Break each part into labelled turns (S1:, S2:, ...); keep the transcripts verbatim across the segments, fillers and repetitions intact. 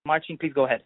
S1: Marcin, please go ahead.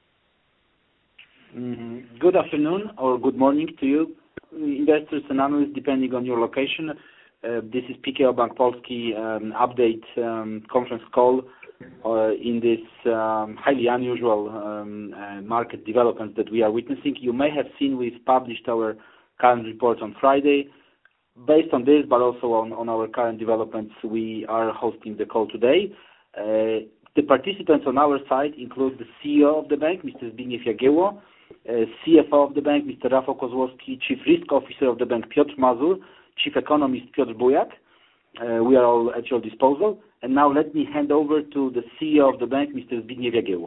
S2: Mm, good afternoon or good morning to you, investors and analysts, depending on your location. Uh, this is P K O Bank Polski um, update um, conference call uh, in this um, highly unusual um, uh, market developments that we are witnessing. You may have seen we've published our current report on Friday. Based on this, but also on, on our current developments, we are hosting the call today. Uh, the participants on our side include the C E O of the bank, Mister Zbigniew Jagiełło, uh, C F O of the bank, Mister Rafał Kozłowski, Chief Risk Officer of the bank, Piotr Mazur, Chief Economist, Piotr Bujak. Uh, we are all at your disposal. And now let me hand over to the C E O of the bank, Mister Zbigniew Jagiełło.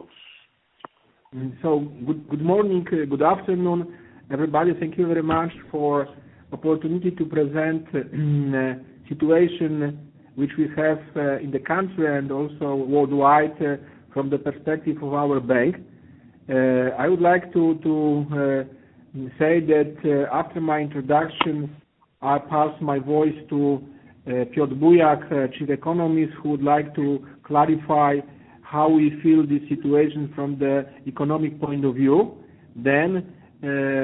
S3: So good, good morning, uh, good afternoon, everybody. Thank you very much for opportunity to present uh, situation which we have uh, in the country and also worldwide uh, from the perspective of our bank. Uh, I would like to, to uh, say that uh, after my introduction, I pass my voice to uh, Piotr Bujak, uh, Chief Economist, who would like to clarify how we feel this situation from the economic point of view. Then uh,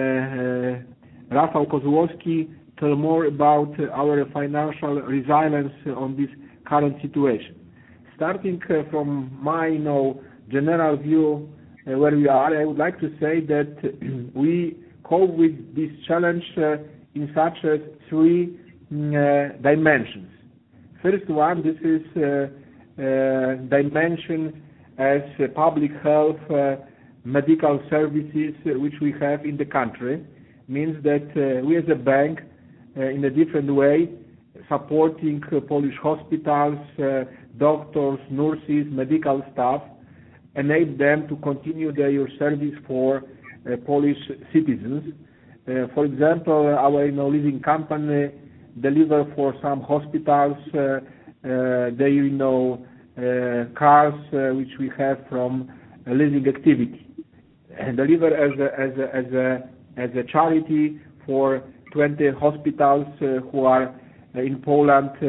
S3: uh, Rafał Kozłowski tell more about uh, our financial resilience on this current situation. Starting uh, from my you know, general view uh, where we are, I would like to say that we cope with this challenge uh, in such uh, three uh, dimensions. First one, this is uh, uh, dimension as uh, public health, uh, medical services uh, which we have in the country. Means that uh, we as a bank, uh, in a different way, supporting uh, Polish hospitals, uh, doctors, nurses, medical staff, enable them to continue their service for uh, Polish citizens. Uh, for example, our you know, leasing company deliver for some hospitals uh, uh, their you know, uh, cars uh, which we have from uh, leasing activity, and deliver as a, as a, as a as a charity for twenty hospitals uh, who are uh, in Poland uh,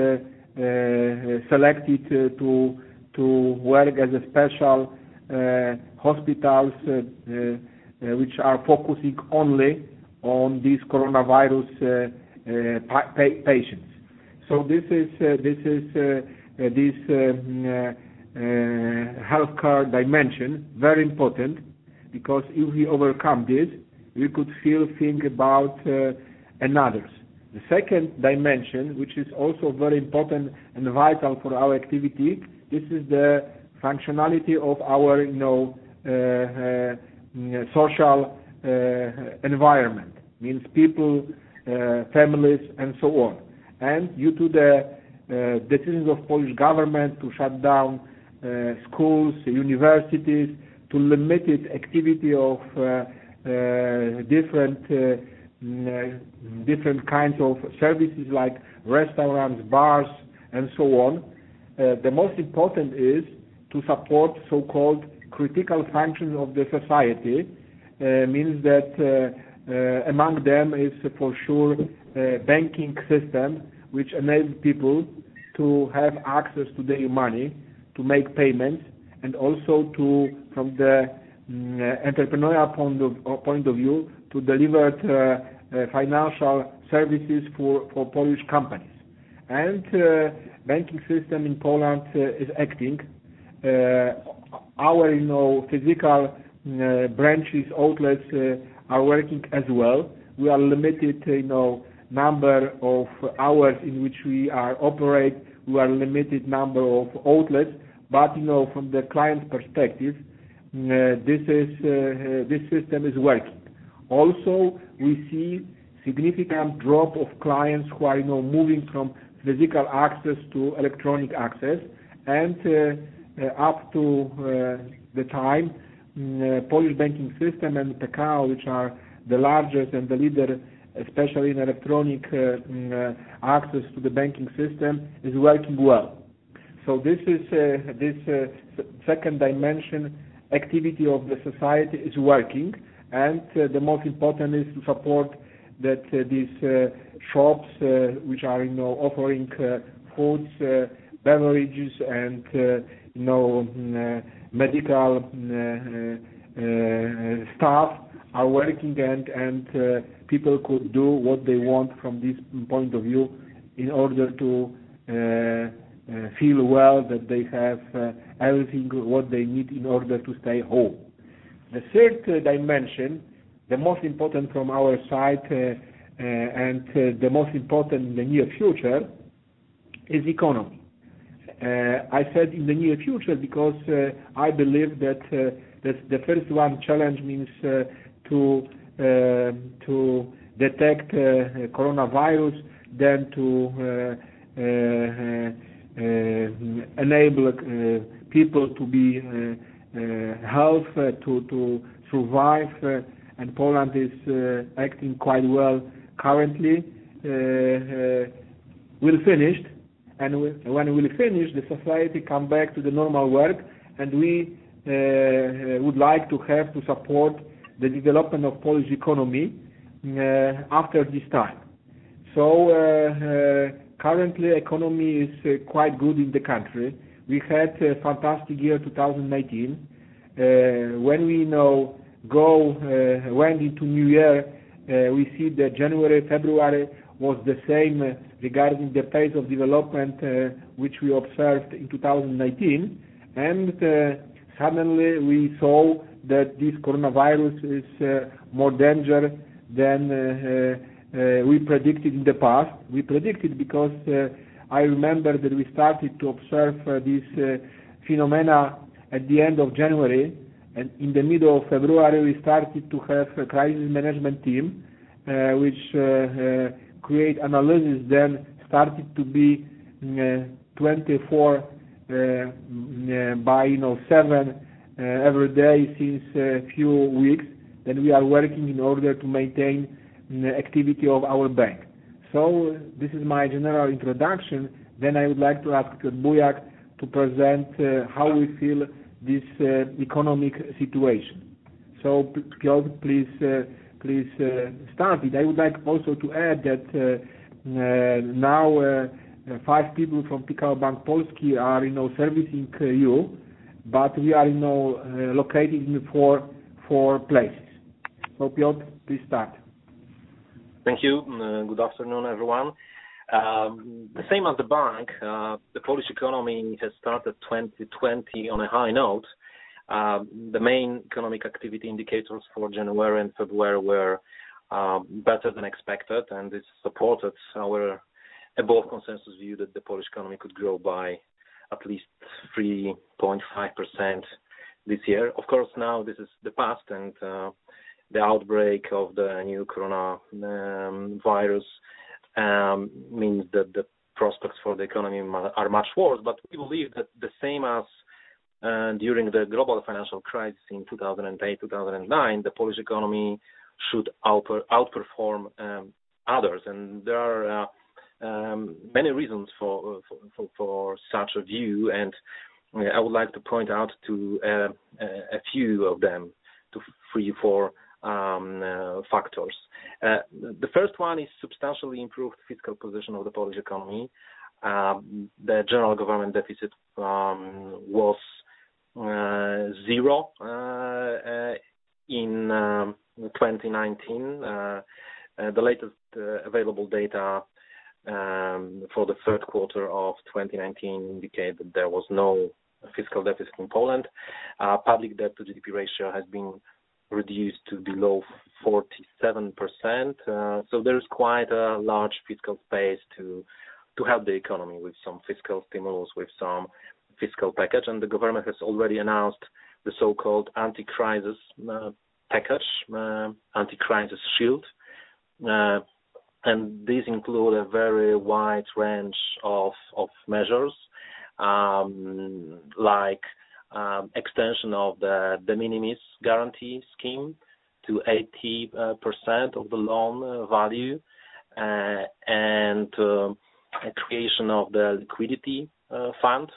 S3: uh, selected uh, to to work as a special uh, hospitals uh, uh, which are focusing only on these coronavirus uh, uh, pa patients. So this is uh, this is uh, uh, this um, uh, uh, healthcare dimension very important, because if we overcome this, we could still think about uh, another. The second dimension, which is also very important and vital for our activity, this is the functionality of our, you know, uh, uh, social uh, environment. Means people, uh, families, and so on. And due to the uh, decisions of Polish government to shut down uh, schools, universities, to limited activity of uh, Uh, different uh, uh, different kinds of services like restaurants, bars, and so on. Uh, the most important is to support so-called critical functions of the society. Uh, means that uh, uh, among them is for sure uh, banking system, which enables people to have access to their money, to make payments, and also to, from the Uh, entrepreneurial point of, uh, point of view, to deliver uh, uh, financial services for, for Polish companies. And uh, banking system in Poland uh, is acting. Uh, our you know, physical uh, branches, outlets uh, are working as well. We are limited you know, number of hours in which we are operate. We are limited number of outlets. But you know, from the client's perspective, Uh, this is uh, uh, this system is working. Also, we see significant drop of clients who are you know moving from physical access to electronic access, and uh, uh, up to uh, the time uh, Polish banking system and P K O, which are the largest and the leader, especially in electronic uh, uh, access to the banking system, is working well. So this is uh, this uh, second dimension. Activity of the society is working, and uh, the most important is to support that uh, these uh, shops uh, which are you know offering uh, foods, uh, beverages and uh, you know uh, medical uh, uh, staff are working, and and uh, people could do what they want from this point of view in order to uh, uh, feel well that they have uh, everything what they need in order to stay home. The third uh, dimension, the most important from our side uh, uh, and uh, the most important in the near future, is economy. Uh, I said in the near future because uh, I believe that uh, that the first one challenge means uh, to uh, to detect uh, coronavirus, then to uh, uh, uh, enable uh, people to be uh, uh, healthy, uh, to to survive, uh, and Poland is uh, acting quite well currently. Uh, uh, we'll finish, and we, when we'll finish, the society come back to the normal work, and we uh, would like to have to support the development of Polish economy uh, after this time. So uh, uh, currently, economy is uh, quite good in the country. We had a fantastic year two thousand nineteen. Uh, when we now go uh, went into New Year, uh, we see that January, February was the same uh, regarding the pace of development uh, which we observed in two thousand nineteen, and uh, suddenly we saw that this coronavirus is uh, more dangerous than uh, uh, we predicted in the past. We predicted because uh, I remember that we started to observe uh, this uh, phenomena at the end of January, and in the middle of February we started to have a crisis management team uh, which uh, uh, create analysis, then started to be uh, twenty-four uh, uh, by you know seven uh, every day since a few weeks. Then we are working in order to maintain the activity of our bank. So uh, this is my general introduction. Then I would like to ask Piotr Bujak to present uh, how we feel this uh, economic situation. So Piotr, please uh, please uh, start it. I would like also to add that uh, uh, now uh, five people from Pekao Bank Polski are you know servicing uh, you, but we are you know uh, located in four four places. So Piotr, please start.
S1: Thank you. Uh, good afternoon, everyone. Um, the same as the bank, uh, the Polish economy has started twenty twenty on a high note. Uh, the main economic activity indicators for January and February were uh, better than expected, and this supported our above consensus view that the Polish economy could grow by at least three point five percent this year. Of course, now this is the past, and uh, the outbreak of the new corona um, virus um, means that the prospects for the economy are much worse. But we believe that the same as uh, during the global financial crisis in two thousand eight, two thousand nine, the Polish economy should outper- outperform um, others, and there are uh, um, many reasons for, for for for such a view, and I would like to point out to uh, a few of them, to three, four um, uh, factors. Uh, the first one is substantially improved fiscal position of the Polish economy. Uh, the general government deficit um, was uh, zero uh, uh, in um, twenty nineteen. Uh, uh, the latest uh, available data um, for the third quarter of twenty nineteen indicate that there was no fiscal deficit in Poland. Uh, public debt to G D P ratio has been reduced to below forty-seven percent. Uh, so there is quite a large fiscal space to to help the economy with some fiscal stimulus, with some fiscal package. And the government has already announced the so-called anti-crisis uh, package, uh, anti-crisis shield. Uh, and these include a very wide range of, of measures, um, like um, extension of the de minimis guarantee scheme to eighty percent of the loan uh, value, uh, and uh, a creation of the liquidity uh, fund,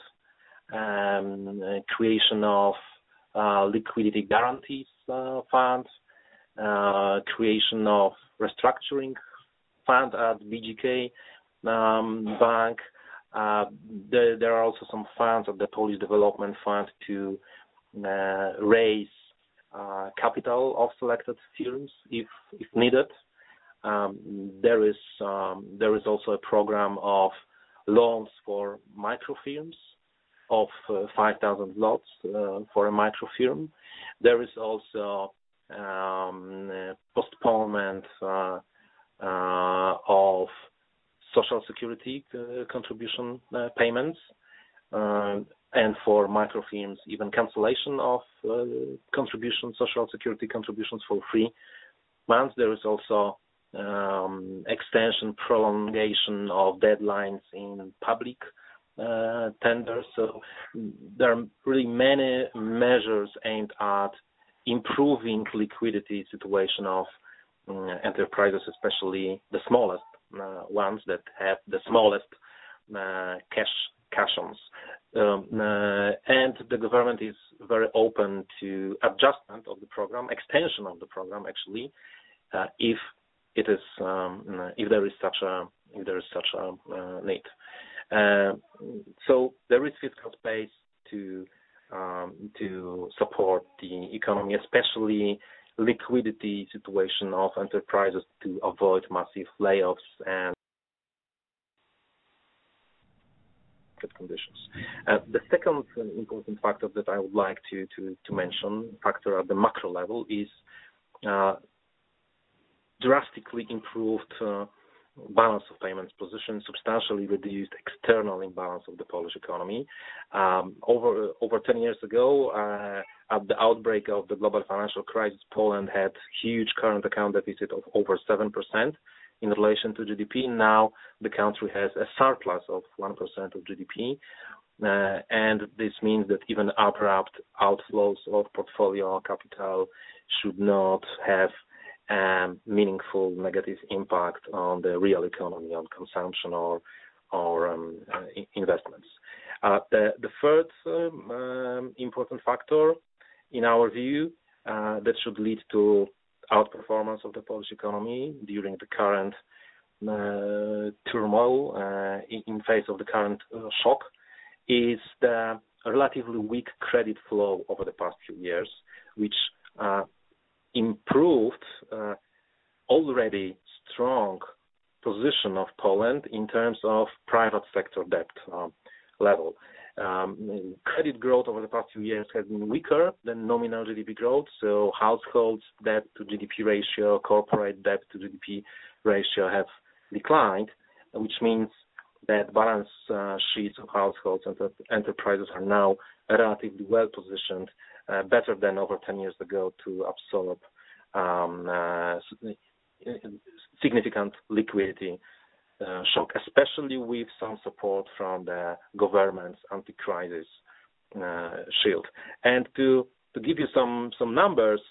S1: um, creation of uh, liquidity guarantees uh, fund, uh, creation of restructuring fund at B G K um, Bank, Uh, there, there are also some funds of the Polish Development Fund to uh, raise uh, capital of selected firms if if needed. Um, there is um, there is also a program of loans for micro firms of uh, five thousand zlotys uh, for a micro firm. There is also um, uh, postponement uh, uh, of social security uh, contribution uh, payments, uh, and for micro firms, even cancellation of uh, contributions, social security contributions for three months. There is also um, extension, prolongation of deadlines in public uh, tenders. So there are really many measures aimed at improving liquidity situation of uh, enterprises, especially the smallest uh, ones that have the smallest uh, cash cash-ons. Um, uh, and the government is very open to adjustment of the program, extension of the program actually, uh, if it is um, if there is such a if there is such a uh, need. Uh, so there is fiscal space to um, to support the economy, especially liquidity situation of enterprises to avoid massive layoffs and conditions. Uh, the second important factor that I would like to, to, to mention, factor at the macro level, is uh, drastically improved uh, balance of payments position, substantially reduced external imbalance of the Polish economy. Um, over over ten years ago, uh, at the outbreak of the global financial crisis, Poland had huge current account deficit of over seven percent in relation to G D P. Now the country has a surplus of one percent of G D P, uh, and this means that even abrupt outflows of portfolio capital should not have um, meaningful negative impact on the real economy, on consumption or or um, uh, investments. Uh, the, the third um, um, important factor, in our view, uh, that should lead to outperformance of the Polish economy during the current uh, turmoil, uh, in, in face of the current uh, shock, is the relatively weak credit flow over the past few years, which uh, improved uh, already strong position of Poland in terms of private sector debt uh, level. Um, credit growth over the past few years has been weaker than nominal G D P growth, so households' debt to G D P ratio, corporate debt to G D P ratio have declined, which means that balance uh, sheets of households and enterprises are now relatively well positioned, uh, better than over ten years ago, to absorb um, uh, significant liquidity Uh, shock, especially with some support from the government's anti-crisis uh, shield. And to to give you some some numbers,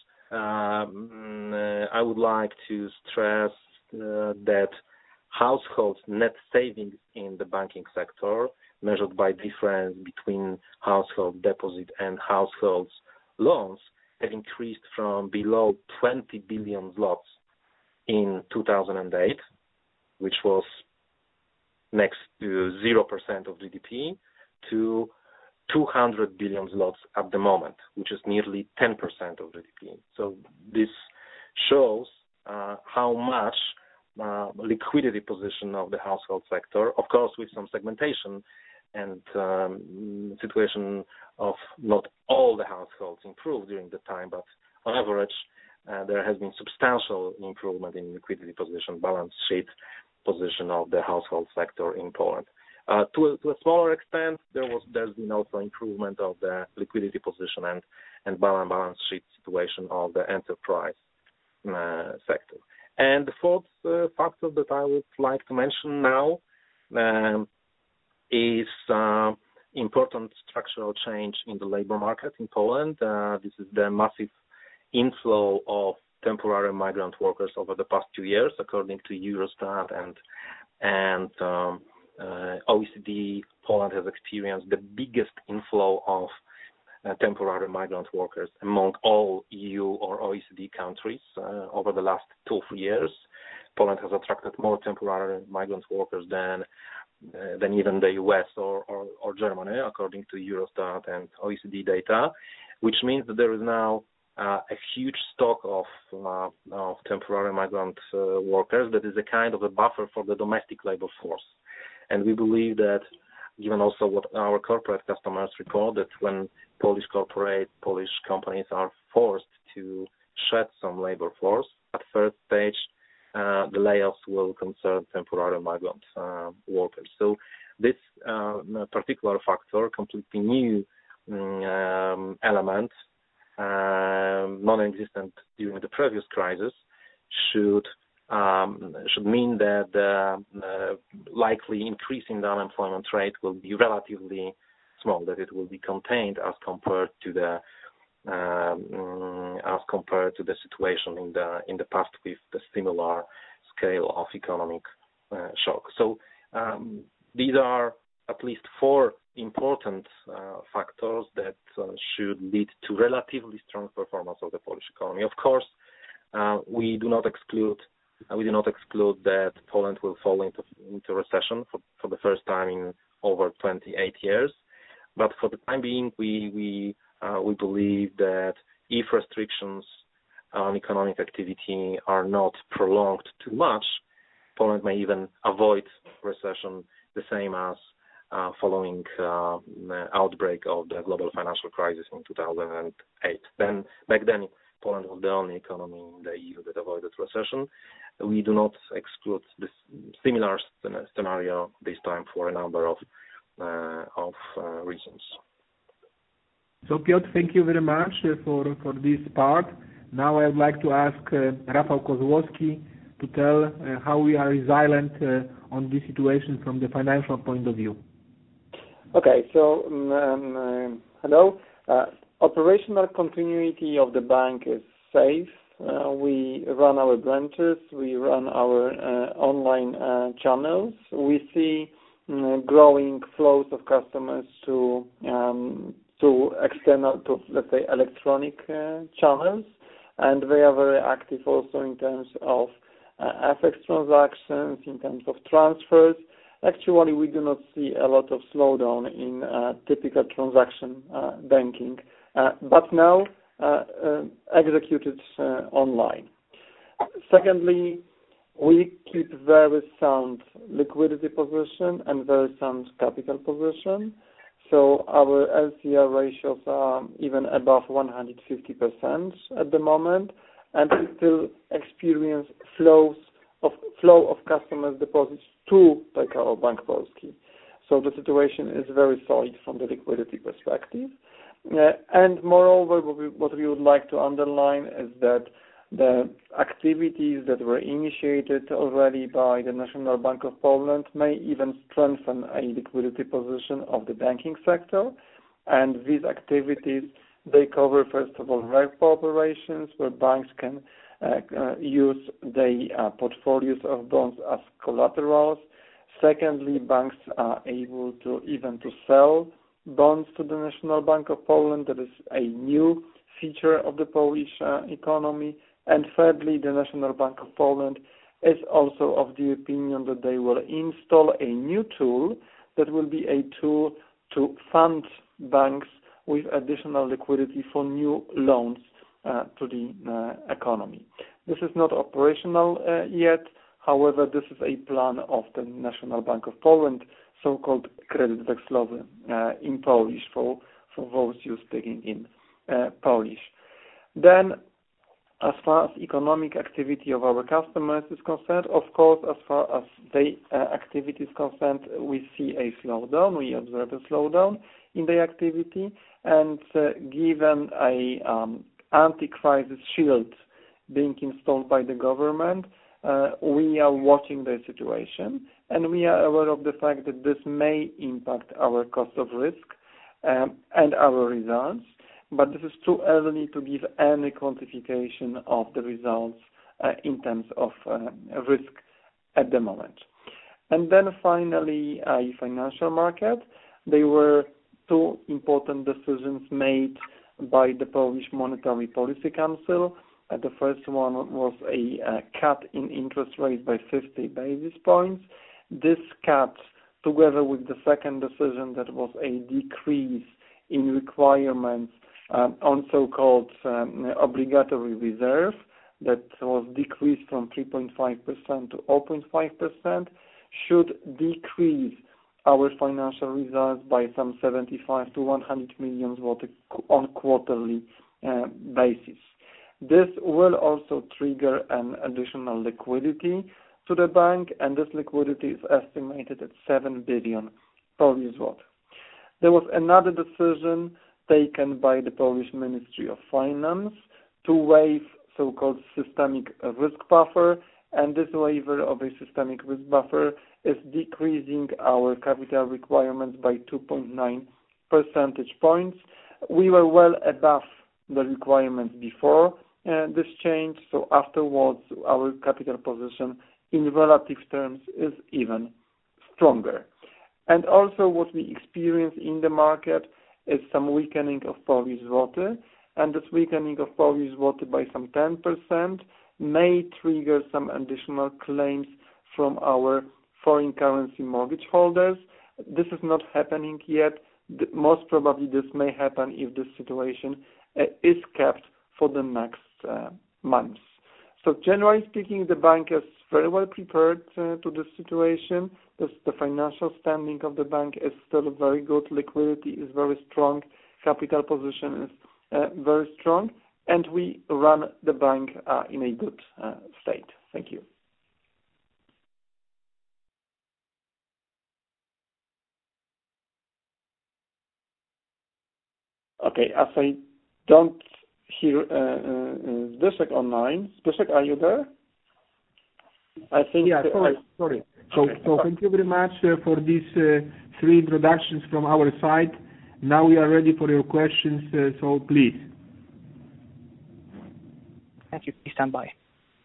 S1: um, uh, I would like to stress uh, that households' net savings in the banking sector, measured by difference between household deposit and households' loans, have increased from below twenty billion zlotys in two thousand eight, which was next to zero percent of G D P, to two hundred billion zlotys at the moment, which is nearly ten percent of G D P. So this shows uh, how much uh, liquidity position of the household sector, of course with some segmentation and um, situation of not all the households improved during the time, but on average uh, there has been substantial improvement in liquidity position, balance sheet position of the household sector in Poland. Uh, to, a, to a smaller extent, there was there's been also improvement of the liquidity position and and balance balance sheet situation of the enterprise uh, sector. And the fourth uh, factor that I would like to mention now um, is uh, important structural change in the labor market in Poland. Uh, this is the massive inflow of temporary migrant workers over the past two years, according to Eurostat and and um, uh, O E C D. Poland has experienced the biggest inflow of uh, temporary migrant workers among all E U or O E C D countries uh, over the last two or three years. Poland has attracted more temporary migrant workers than uh, than even the U S or, or, or Germany, according to Eurostat and O E C D data, which means that there is now uh, a huge stock of, uh, of temporary migrant uh, workers that is a kind of a buffer for the domestic labor force. And we believe that, given also what our corporate customers report, that when Polish corporate, Polish companies are forced to shed some labor force, at first stage, uh, the layoffs will concern temporary migrant uh, workers. So this uh, particular factor, completely new um, element, uh, non-existent during the previous crisis, should um, should mean that the uh, likely increase in the unemployment rate will be relatively small, that it will be contained as compared to the um, as compared to the situation in the in the past with the similar scale of economic uh, shock. So um, these are at least four important uh, factors that uh, should lead to relatively strong performance of the Polish economy. Of course, uh, we do not exclude uh, we do not exclude that Poland will fall into into recession for, for the first time in over twenty-eight years. But for the time being, we we uh, we believe that if restrictions on economic activity are not prolonged too much, Poland may even avoid recession, the same as uh, following uh, outbreak of the global financial crisis in two thousand eight. Then back then, Poland was the only economy in the E U that avoided recession. We do not exclude this similar scenario this time for a number of uh, of uh, reasons.
S3: So Piotr, thank you very much uh, for for this part. Now I would like to ask uh, Rafał Kozłowski to tell uh, how we are resilient uh, on this situation from the financial point of view.
S4: Okay, so um, uh, hello. Uh, operational continuity of the bank is safe. Uh, we run our branches, we run our uh, online uh, channels. We see uh, growing flows of customers to um, to external, to let's say electronic uh, channels, and they are very active also in terms of uh, F X transactions, in terms of transfers. Actually, we do not see a lot of slowdown in uh, typical transaction uh, banking, uh, but now uh, uh, executed uh, online. Secondly, we keep very sound liquidity position and very sound capital position. So our L C R ratios are even above one hundred fifty percent at the moment, and we still experience flows of flow of customers' deposits to P K O Bank Polski. So the situation is very solid from the liquidity perspective. Uh, and moreover, what we, what we would like to underline is that the activities that were initiated already by the National Bank of Poland may even strengthen a liquidity position of the banking sector. And these activities, they cover, first of all, repo operations, where banks can uh, uh, use their uh, portfolios of bonds as collaterals. Secondly, banks are able to even to sell bonds to the National Bank of Poland. That is a new feature of the Polish uh, economy. And thirdly, the National Bank of Poland is also of the opinion that they will install a new tool that will be a tool to fund banks with additional liquidity for new loans uh, to the uh, economy. This is not operational uh, yet. However, this is a plan of the National Bank of Poland, so-called kredyt wekslowy uh, in Polish, for, for those you speaking in uh, Polish. Then, as far as economic activity of our customers is concerned, of course, as far as their uh, activity is concerned, we see a slowdown, we observe a slowdown in their activity, and uh, given a um, anti-crisis shield being installed by the government, uh, we are watching the situation, and we are aware of the fact that this may impact our cost of risk um, and our results. But this is too early to give any quantification of the results uh, in terms of uh, risk at the moment. And then finally, a financial market. There were two important decisions made by the Polish Monetary Policy Council. Uh, the first one was a uh, cut in interest rates by fifty basis points. This cut together with the second decision, that was a decrease in requirements um, on so-called um, obligatory reserve, that was decreased from three point five percent to zero point five percent, should decrease our financial results by some seventy-five to one hundred million zloty on quarterly uh, basis. This will also trigger an additional liquidity to the bank, and this liquidity is estimated at seven billion Polish zloty. There was another decision taken by the Polish Ministry of Finance to waive so-called systemic risk buffer, and this waiver of a systemic risk buffer is decreasing our capital requirements by two point nine percentage points. We were well above the requirements before uh, this change, so afterwards our capital position in relative terms is even stronger. And also what we experience in the market is some weakening of Polish zloty, and this weakening of Polish zloty by some ten percent may trigger some additional claims from our foreign currency mortgage holders. This is not happening yet. Most probably this may happen if this situation uh, is kept for the next uh, months. So generally speaking, the bank is very well prepared uh, to this situation. This, the financial standing of the bank is still very good. Liquidity is very strong. Capital position is uh, very strong. And we run the bank uh, in a good uh, state. Thank you. Okay, as I don't hear uh, uh, Zbyszek online. Zbyszek, are you there? I think.
S3: Yeah, sorry.
S4: I,
S3: sorry. So,
S4: okay.
S3: so thank you very much uh, for these uh, three introductions from our side. Now we are ready for your questions, uh, so please.
S5: Thank you. Please stand by.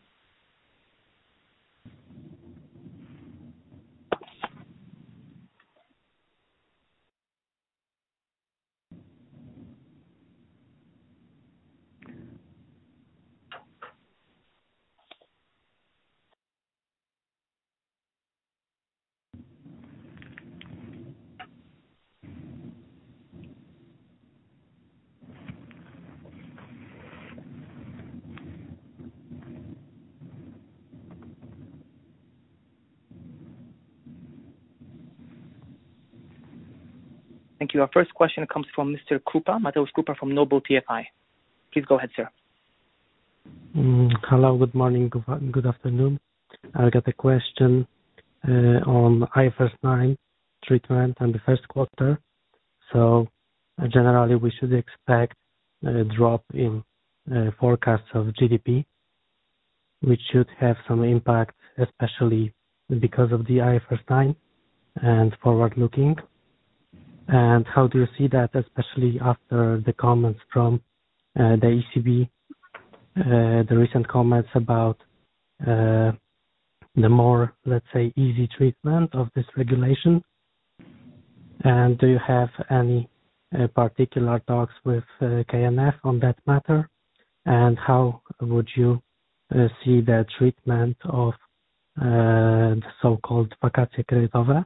S5: Thank you. Our first question comes from Mister Krupa, Mateusz Krupa from Noble T F I. Please go ahead, sir.
S6: Mm, hello, good morning, good afternoon. I got a question uh, on I F R S nine treatment and the first quarter. So uh, generally we should expect a drop in uh, forecasts of G D P, which should have some impact, especially because of the I F R S nine and forward looking. And how do you see that, especially after the comments from uh, the E C B, uh, the recent comments about uh, the more, let's say, easy treatment of this regulation? And do you have any uh, particular talks with uh, K N F on that matter? And how would you uh, see the treatment of uh, the so-called wakacje kredytowe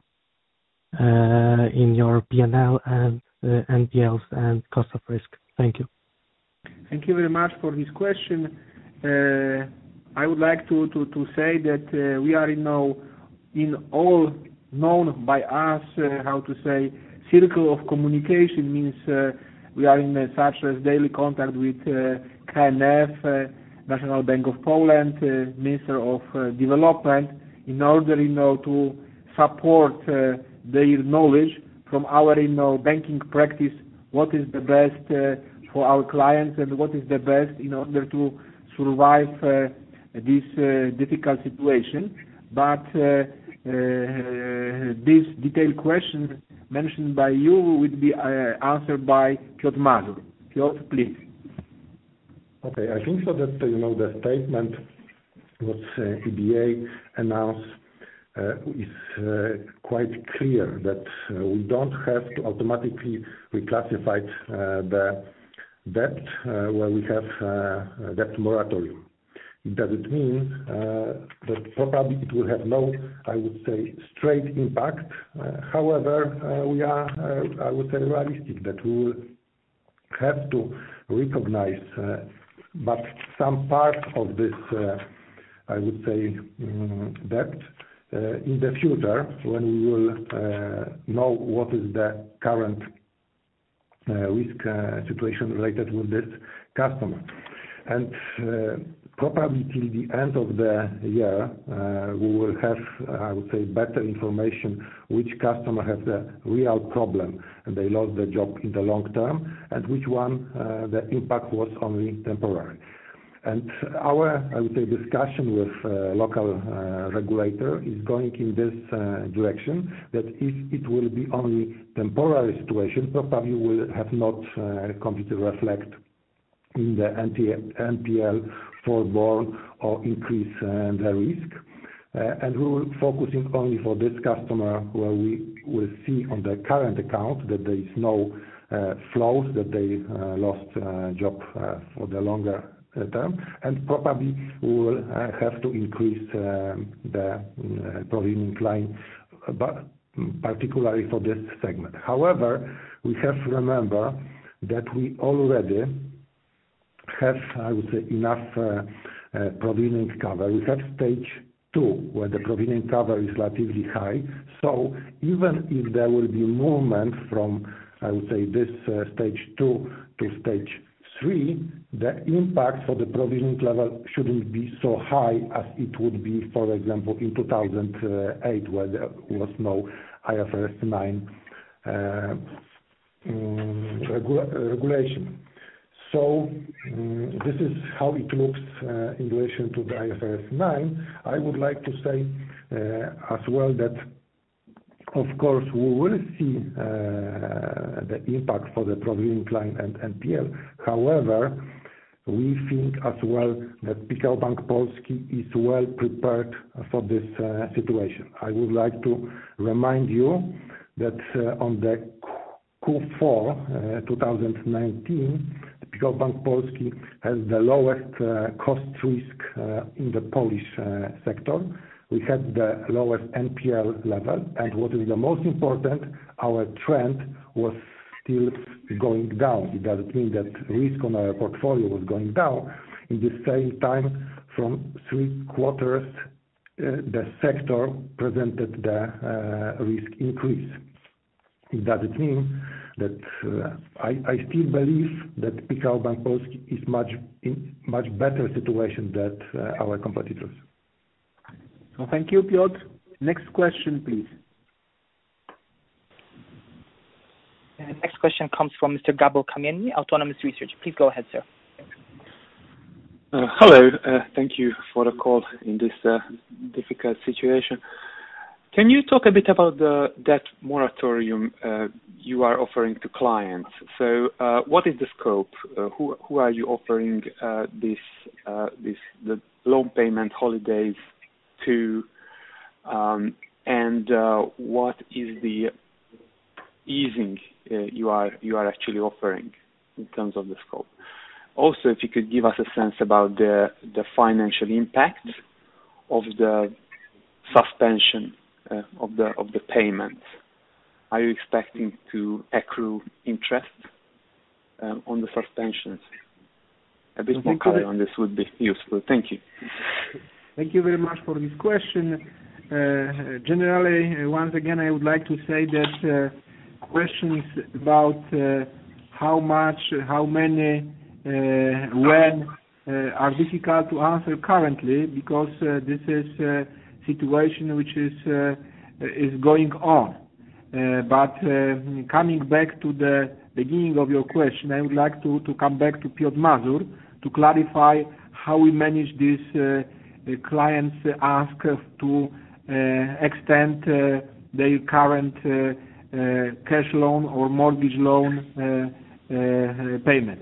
S6: Uh, in your P and L and uh, N P Ls and cost of risk? Thank you.
S3: Thank you very much for this question. Uh, I would like to, to, to say that uh, we are in, now in all known by us, uh, how to say, circle of communication, means uh, we are in uh, such as daily contact with uh, K N F, uh, National Bank of Poland, uh, Minister of uh, Development, in order you know, to support uh, their knowledge from our you know, banking practice, what is the best uh, for our clients and what is the best in order to survive uh, this uh, difficult situation. But uh, uh, this detailed question mentioned by you will be uh, answered by Piotr Mazur. Piotr, please.
S7: Okay, I think so that you know the statement what uh, E B A announced Uh, is uh, quite clear that uh, we don't have to automatically reclassify uh, the debt uh, where we have uh, debt moratorium. It doesn't mean uh, that probably it will have no, I would say, straight impact. Uh, however, uh, we are, uh, I would say, realistic that we will have to recognize, uh, but some part of this, uh, I would say, um, debt uh, in the future when we will uh, know what is the current uh, risk uh, situation related with this customer. And uh, probably till the end of the year, uh, we will have, I would say, better information which customer has a real problem and they lost their job in the long term, and which one uh, the impact was only temporary. And our, I would say, discussion with uh, local uh, regulator is going in this uh, direction, that if it will be only temporary situation, probably will have not uh, completely reflect in the N P L forborne or increase uh, the risk. Uh, and we will focusing only for this customer where we will see on the current account that there is no uh, flows, that they uh, lost uh, job uh, for the longer uh, term, and probably we will uh, have to increase uh, the uh, provisioning line, but particularly for this segment. However, we have to remember that we already have, I would say, enough uh, uh, provisioning cover. We have stage two, where the provisioning cover is relatively high. So even if there will be movement from, I would say, this uh, stage two to stage three, the impact for the provisioning level shouldn't be so high as it would be, for example, in two thousand eight, where there was no I F R S nine uh, um, regula regulation. So um, this is how it looks uh, in relation to the I F R S nine. I would like to say uh, as well that, of course, we will see uh, the impact for the provisioning line and N P L. However, we think as well that Pekao Bank Polski is well prepared for this uh, situation. I would like to remind you that uh, on the Q four uh, two thousand nineteen, Pekao Bank Polski has the lowest uh, cost risk uh, in the Polish uh, sector. We had the lowest N P L level, and what is the most important, our trend was still going down. It doesn't mean that risk on our portfolio was going down. In the same time, from three quarters, uh, the sector presented the uh, risk increase. It doesn't mean that uh, I, I still believe that Pekao Bank Polski is much in much better situation than uh, our competitors.
S3: So thank you, Piotr. Next question, please.
S5: Uh, next question comes from Mister Gabor Kamienny, Autonomous Research. Please go ahead, sir.
S8: Uh, hello. Uh, thank you for the call in this uh, difficult situation. Can you talk a bit about the debt moratorium uh, you are offering to clients? So, uh, what is the scope? Uh, who who are you offering uh, this uh, this the loan payment holidays to, um, and uh, what is the easing uh, you are you are actually offering in terms of the scope? Also, if you could give us a sense about the the financial impact of the suspension Uh, of the of the payments. Are you expecting to accrue interest um, on the suspensions? A bit more color on this would be useful. Thank you.
S3: Thank you very much for this question. Uh, generally, uh, once again, I would like to say that uh, questions about uh, how much, how many, uh, when uh, are difficult to answer currently, because uh, this is uh, situation which is uh, is going on. Uh, but uh, coming back to the beginning of your question, I would like to, to come back to Piotr Mazur to clarify how we manage this uh, clients ask to uh, extend uh, their current uh, uh, cash loan or mortgage loan uh, uh, payments.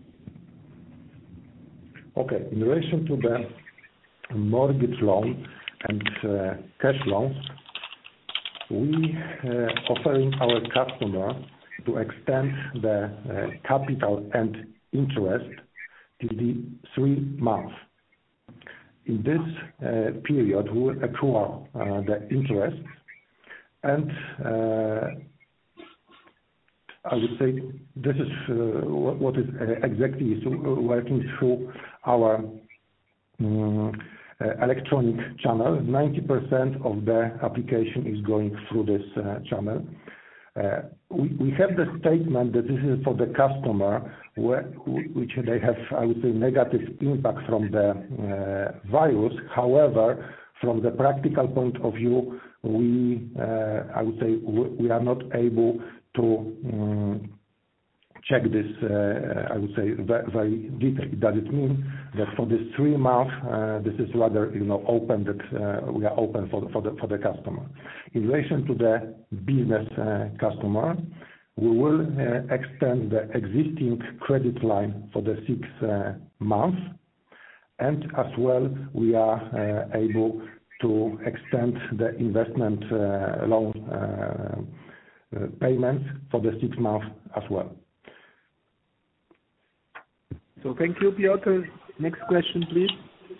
S7: Okay, in relation to the mortgage loan and uh, cash loans, we uh, offering our customer to extend the uh, capital and interest till the three months. In this uh, period, we will accrue uh, the interest, and uh, I would say this is uh, what, what is uh, exactly is working through our um, uh, electronic channel. ninety percent of the application is going through this uh, channel. Uh, we, we have the statement that this is for the customer, where, which they have, I would say, negative impact from the uh, virus. However, from the practical point of view, we, uh, I would say, we, we are not able to um, check this, uh, I would say, very, very detailed. Does it mean that for this three months, uh, this is rather, you know, open, that uh, we are open for the, for the, for the customer? In relation to the business uh, customer, we will uh, extend the existing credit line for the six uh, months, and as well, we are uh, able to extend the investment uh, loan uh, uh, payments for the six months as well.
S3: So thank you, Piotr. Next question, please.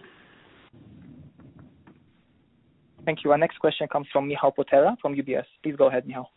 S5: Thank you. Our next question comes from Michał Potera from U B S. Please go ahead, Michał.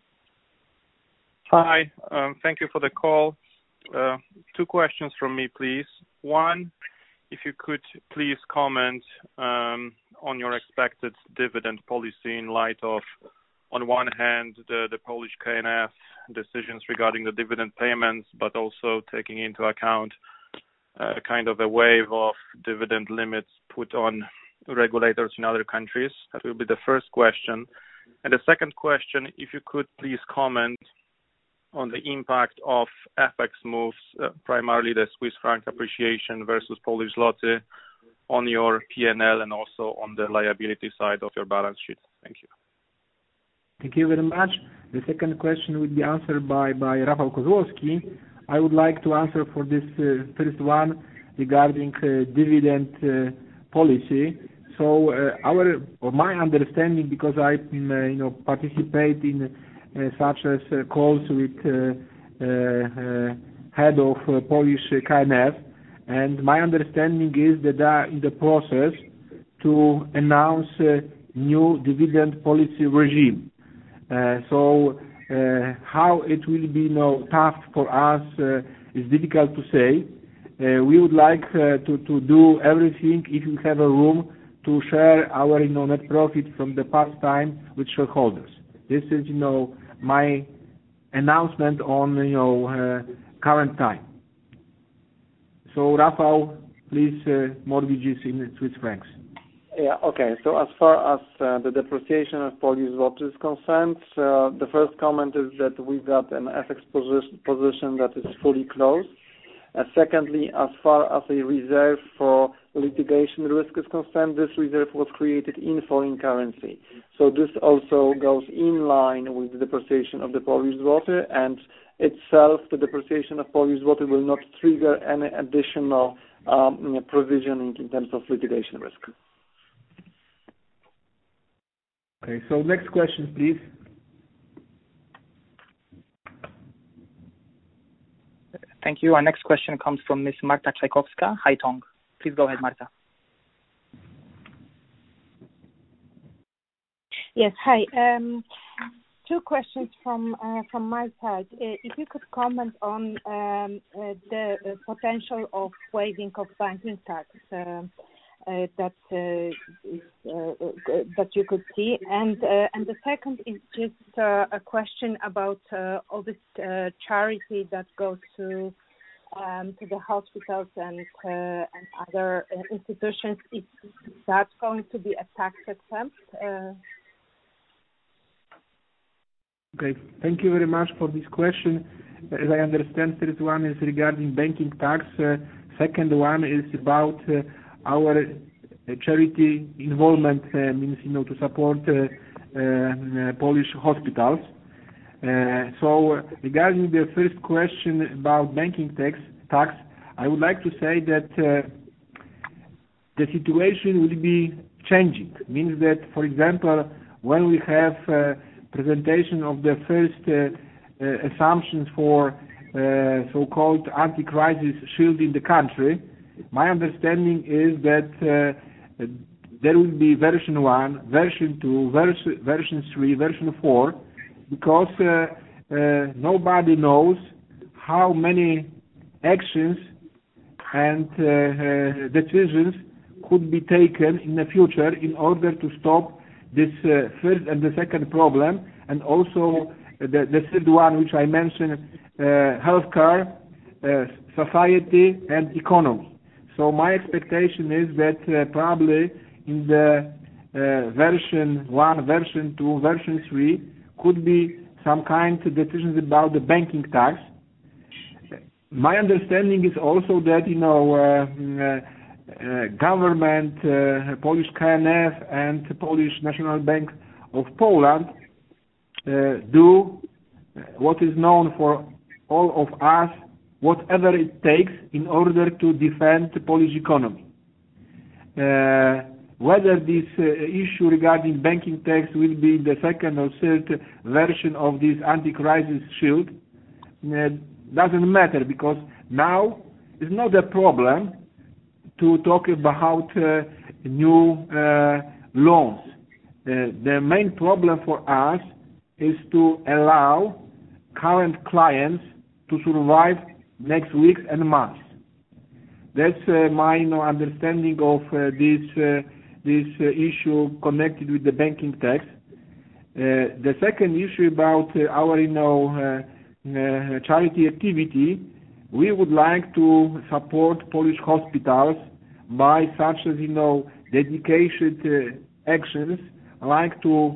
S9: Hi. Um, thank you for the call. Uh, two questions from me, please. One, if you could please comment um, on your expected dividend policy in light of, on one hand, the, the Polish K N F decisions regarding the dividend payments, but also taking into account uh, kind of a wave of dividend limits put on regulators in other countries. That will be the first question. And the second question, if you could please comment on the impact of F X moves, uh, primarily the Swiss franc appreciation versus Polish zloty, on your P and L and also on the liability side of your balance sheet. Thank you.
S3: Thank you very much. The second question will be answered by, by Rafał Kozłowski. I would like to answer for this uh, first one regarding uh, dividend uh, policy. So uh, our, or my understanding, because I, um, uh, you know, participate in uh, such as uh, calls with uh, uh, uh, head of uh, Polish K N F, and my understanding is that they are in the process to announce a new dividend policy regime. Uh, so uh, how it will be, you know, tough for us uh, is difficult to say. Uh, we would like uh, to, to do everything, if we have a room, to share our, you know, net profit from the past time with shareholders. This is, you know, my announcement on, you know, uh, current time. So, Rafał, please, uh, mortgages in Swiss francs.
S4: Yeah, okay. So as far as uh, the depreciation of Polish zloty is concerned, uh, the first comment is that we've got an F X position, position that is fully closed. Uh, secondly, as far as a reserve for litigation risk is concerned, this reserve was created in foreign currency. So this also goes in line with the depreciation of the Polish zloty, and itself, the depreciation of Polish zloty will not trigger any additional um, provisioning in terms of litigation risk.
S3: Okay, so next question, please.
S5: Thank you. Our next question comes from Miss Marta Czajkowska, Haitong. Please go ahead, Marta.
S10: Yes, hi. Um, two questions from uh, from my side. Uh, if you could comment on um, uh, the uh, potential of waiving of banking tax uh, uh, that uh, is, uh, that you could see, and uh, and the second is just uh, a question about uh, all this uh, charity that goes to um, to the hospitals and uh, and other uh, institutions. Is that going to be a tax exempt? Uh,
S3: Okay, thank you very much for this question. As I understand, first one is regarding banking tax. Uh, second one is about uh, our uh, charity involvement, uh, means, you know, to support uh, uh, Polish hospitals. Uh, so regarding the first question about banking tax, tax, I would like to say that uh, the situation will be changing. Means that, for example, when we have uh, presentation of the first uh, uh, assumptions for uh, so-called anti-crisis shield in the country, my understanding is that uh, there will be version one, version two, version, version three, version four, because uh, uh, nobody knows how many actions and uh, uh, decisions could be taken in the future in order to stop this uh, first and the second problem, and also the, the third one, which I mentioned, uh, healthcare, uh, society, and economy. So my expectation is that uh, probably in the uh, version one, version two, version three could be some kind of decisions about the banking tax. My understanding is also that, you know, uh, uh, government, uh, Polish K N F and Polish National Bank of Poland uh, do what is known for all of us, whatever it takes in order to defend the Polish economy. Uh, whether this uh, issue regarding banking tax will be the second or third version of this anti-crisis shield uh, doesn't matter, because now it's not a problem to talk about uh, new uh, loans. Uh, the main problem for us is to allow current clients to survive next weeks and months. That's uh, my you know, understanding of uh, this uh, this uh, issue connected with the banking tax. Uh, the second issue about uh, our you know uh, uh, charity activity, we would like to support Polish hospitals by such as you know dedicated uh, actions, like to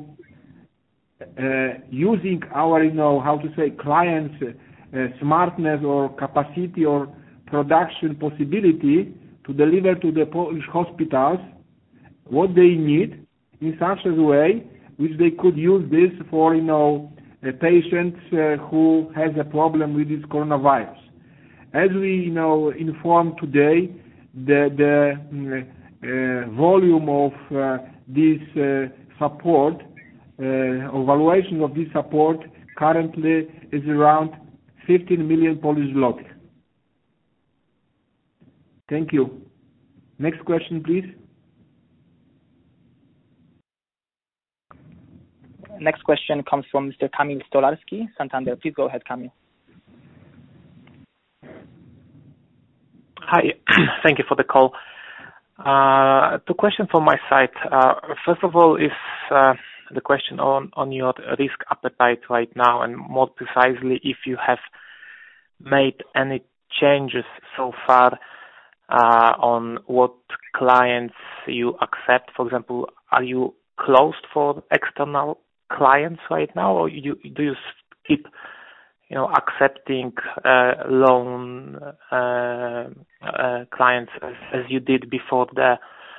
S3: uh, using our you know how to say clients' uh, smartness or capacity or production possibility to deliver to the Polish hospitals what they need in such a way which they could use this for you know uh, patients uh, who has a problem with this coronavirus. As we you know informed today, the the uh, volume of uh, this uh, support, uh, evaluation of this support currently is around fifteen million Polish zloty. Thank you. Next question, please.
S5: Next question comes from Mister Kamil Stolarski, Santander. Please go ahead, Kamil.
S11: Hi. Thank you for the call. Uh, two questions from my side. Uh, first of all is uh, the question on, on your risk appetite right now, and more precisely, if you have made any changes so far uh, on what clients you accept. For example, are you closed for external clients right now, or you, do you keep you know, accepting uh, loan uh, uh, clients as, as you did before the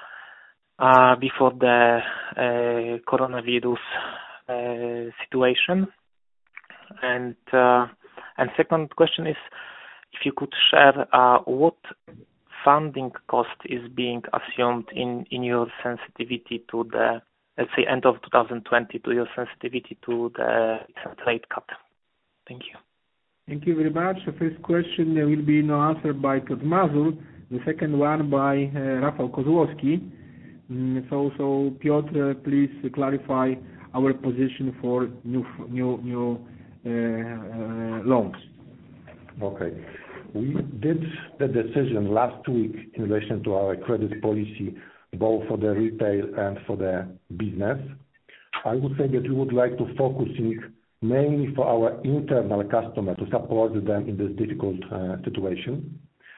S11: uh, before the uh, coronavirus uh, situation? And uh, and second question is, if you could share uh, what funding cost is being assumed in, in your sensitivity to the, let's say, end of two thousand twenty, to your sensitivity to the rate cut. Thank you.
S3: Thank you very much. The first question will be now answered by Piotr Mazur, the second one by uh, Rafał Kozłowski. Mm, so, so Piotr, please clarify our position for new new new uh, uh, loans.
S7: Okay. We did the decision last week in relation to our credit policy, both for the retail and for the business. I would say that we would like to focusing mainly for our internal customer to support them in this difficult uh, situation.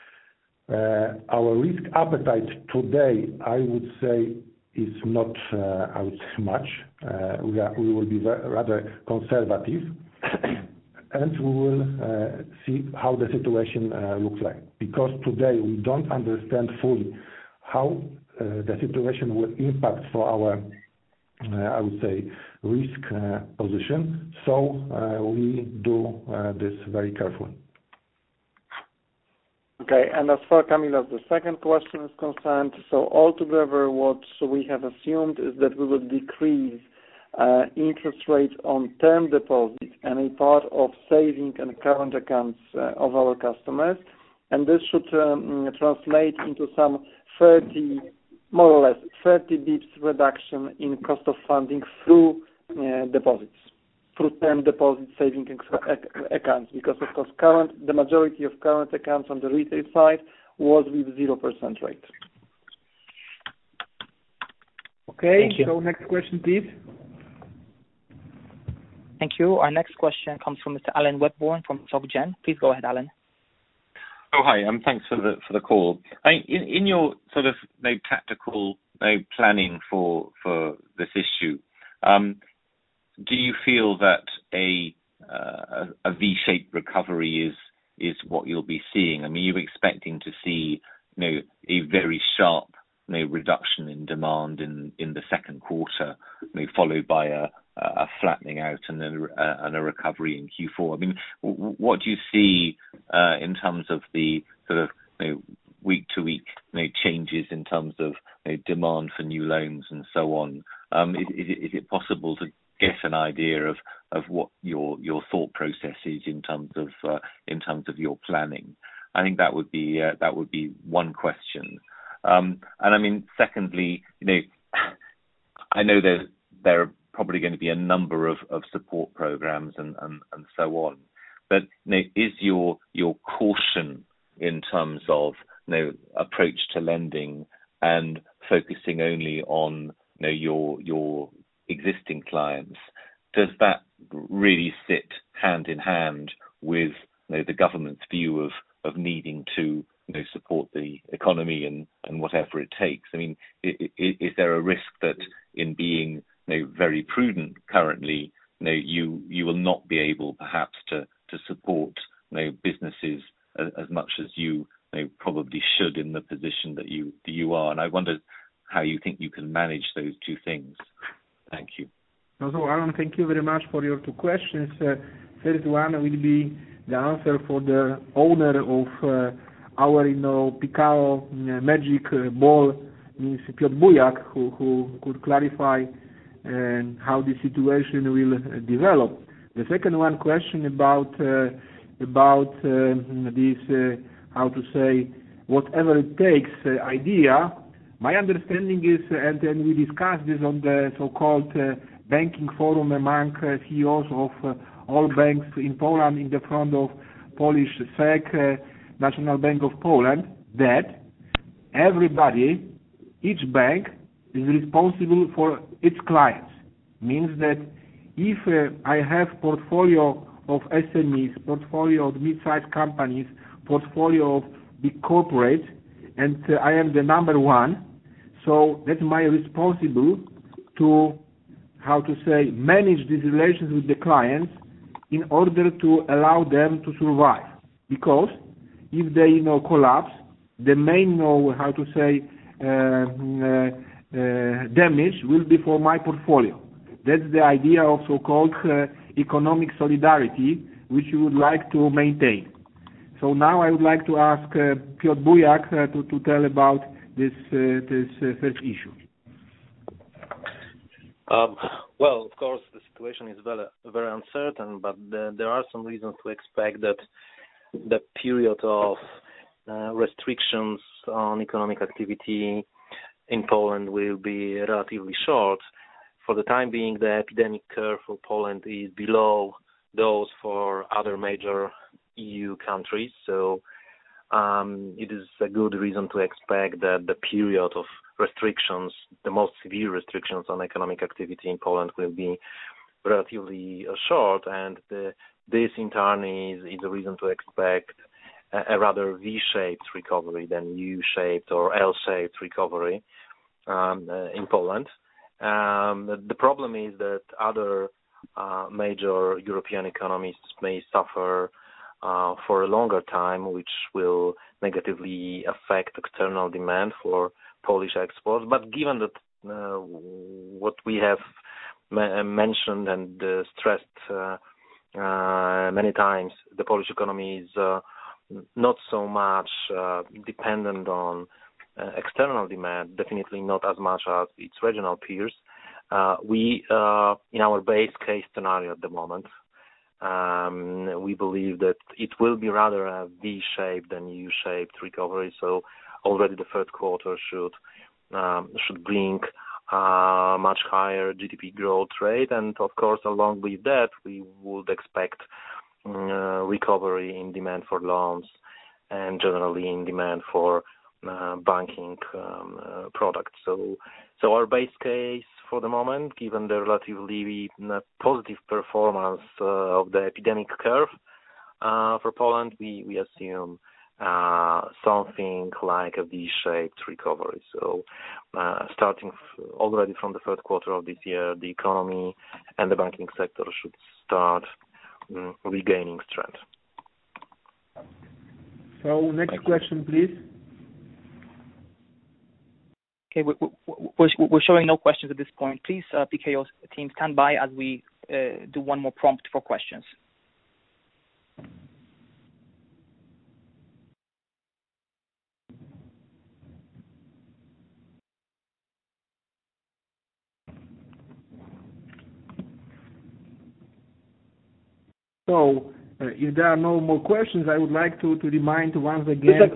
S7: Uh, our risk appetite today, I would say, is not, uh, I would say, much. Uh, we, are, we will be very, rather conservative, and we will uh, see how the situation uh, looks like. Because today we don't understand fully how uh, the situation will impact for our Uh, I would say, risk uh, position. So uh, we do uh, this very carefully.
S4: Okay, and as far, Kamil, as the second question is concerned, so altogether what we have assumed is that we will decrease uh, interest rates on term deposits and a part of saving and current accounts uh, of our customers and this should um, translate into some thirty, more or less, thirty bips reduction in cost of funding through uh, deposits, through term deposit saving accounts, because of course current, the majority of current accounts on the retail side was with zero percent rate.
S3: Okay, so next question, please.
S5: Thank you. Our next question comes from Mister Alan Webborn from SocGen. Please go ahead, Alan.
S12: Oh, hi. Um, thanks for the for the call. I, in, in your sort of you know, tactical you know, planning for for this issue, um, do you feel that a uh, a V-shaped recovery is is what you'll be seeing? I mean, you're expecting to see you know a very sharp you know, reduction in demand in, in the second quarter, you know, followed by a, a flattening out and then uh, and a recovery in Q four. I mean, w- what do you see uh, in terms of the sort of you know, week-to-week you know, changes in terms of you know, demand for new loans and so on? Um, is, is, it, is it possible to get an idea of, of what your your thought process is in terms of uh, in terms of your planning? I think that would be uh, that would be one question. Um, and I mean, secondly, you know, I know there there are probably going to be a number of, of support programs and, and, and so on, but you know, is your your caution in terms of you know approach to lending and focusing only on you know your your existing clients, does that really sit hand in hand with you know, the government's view of of needing to you know, support the economy and, and whatever it takes? I mean, is, is there a risk that in being you know, very prudent currently, you know, you you will not be able perhaps to, to support you know, businesses as, as much as you, you know, probably should in the position that you that you are? And I wonder how you think you can manage those two things. Thank you.
S3: Also, Alan, thank you very much for your two questions. Uh, first one will be the answer for the owner of uh, our, you know, Pekao uh, magic uh, ball, means Piotr Bujak, who, who could clarify uh, how the situation will uh, develop. The second one question about uh, about uh, this, uh, how to say, whatever it takes uh, idea. My understanding is, uh, and then we discussed this on the so-called uh, banking forum among uh, C E Os of uh, all banks in Poland in the front of Polish S E C, uh, National Bank of Poland, that everybody, each bank is responsible for its clients. Means that if uh, I have portfolio of S M Es, portfolio of mid-sized companies, portfolio of big corporates, and uh, I am the number one, so that's my responsible to, how to say, manage these relations with the clients in order to allow them to survive. Because if they, you know, collapse, the main, you know, how to say, uh, uh, uh, damage will be for my portfolio. That's the idea of so-called uh, economic solidarity, which we would like to maintain. So now I would like to ask uh, Piotr Bujak uh, to, to tell about this uh, this uh, first issue.
S1: Um, well, of course, the situation is very, very uncertain, but the, there are some reasons to expect that the period of uh, restrictions on economic activity in Poland will be relatively short. For the time being, the epidemic curve for Poland is below those for other major E U countries, so um, it is a good reason to expect that the period of restrictions, the most severe restrictions on economic activity in Poland, will be relatively uh, short, and the, this in turn is, is a reason to expect a, a rather V-shaped recovery than U-shaped or L-shaped recovery um, uh, in Poland. Um, the, the problem is that other uh, major European economies may suffer uh, for a longer time, which will negatively affect external demand for Polish exports. But given that uh, what we have ma- mentioned and uh, stressed uh, uh, many times, the Polish economy is uh, not so much uh, dependent on uh, external demand, definitely not as much as its regional peers. Uh, we, uh, in our base case scenario at the moment, Um, we believe that it will be rather a V-shaped than U-shaped recovery. So already the third quarter should um, should bring a much higher G D P growth rate, and of course, along with that, we would expect uh, recovery in demand for loans and generally in demand for uh, banking um, uh, products. So, so our base case for the moment, given the relatively uh, positive performance uh, of the epidemic curve uh, for Poland, we, we assume uh, something like a V-shaped recovery. So uh, starting f- already from the third quarter of this year, the economy and the banking sector should start um, regaining strength.
S3: So next question, please.
S5: Okay, we, we, we're, we're showing no questions at this point. Please, uh, P K O team, stand by as we uh, do one more prompt for questions.
S3: So, uh, if there are no more questions, I would like to, to remind once again.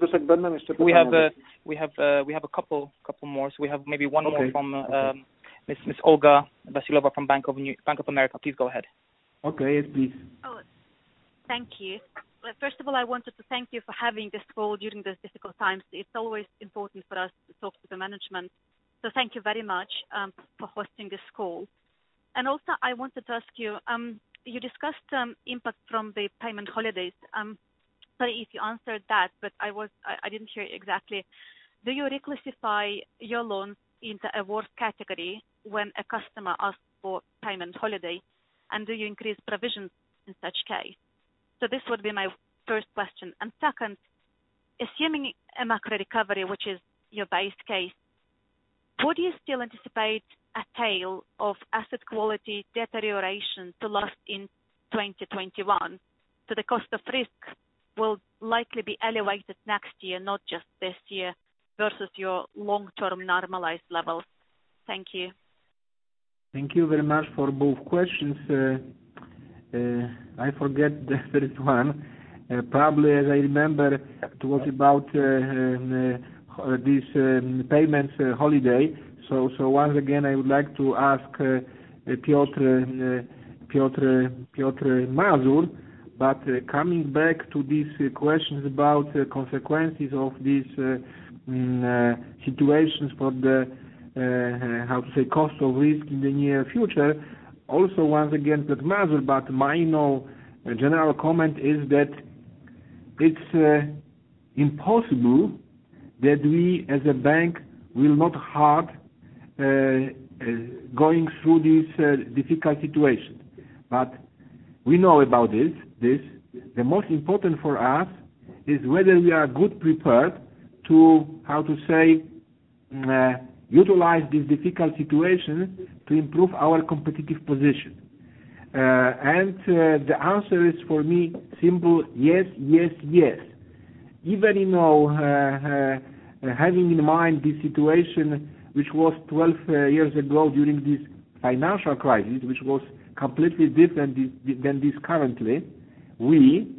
S5: We have uh, we have uh, we have a couple couple more. So we have maybe one okay. more from uh, okay. um, Miss Miss Olga Vasilova from Bank of New, Bank of America. Please go ahead.
S3: Okay, yes, please.
S13: Oh, thank you. Well, first of all, I wanted to thank you for having this call during these difficult times. It's always important for us to talk to the management. So thank you very much um, for hosting this call. And also, I wanted to ask you. Um, You discussed um, impact from the payment holidays. Um, sorry if you answered that, but I was I, I didn't hear exactly. Do you reclassify your loans into a worse category when a customer asks for payment holiday, and do you increase provisions in such case? So this would be my first question. And second, assuming a macro recovery, which is your base case, would you still anticipate a tail of asset quality deterioration to last in twenty twenty-one? So the cost of risk will likely be elevated next year, not just this year, versus your long-term normalized levels. Thank you.
S3: Thank you very much for both questions. Uh, uh, I forget the first one. Uh, probably, as I remember, it was about uh, uh, this um, payments uh, holiday. So, so once again, I would like to ask uh, Piotr, uh, Piotr, Piotr Mazur. But uh, coming back to these uh, questions about uh, consequences of these uh, um, uh, situations for the uh, how to say cost of risk in the near future, also once again Piotr Mazur. But my you know, general comment is that it's uh, impossible that we as a bank will not hard Uh, uh, going through this uh, difficult situation. But we know about this. This the most important for us is whether we are good prepared to, how to say, uh, utilize this difficult situation to improve our competitive position. Uh, and uh, the answer is for me simple: yes, yes, yes. Even you know, uh, uh, having in mind this situation, which was twelve uh, years ago during this financial crisis, which was completely different than this currently, we,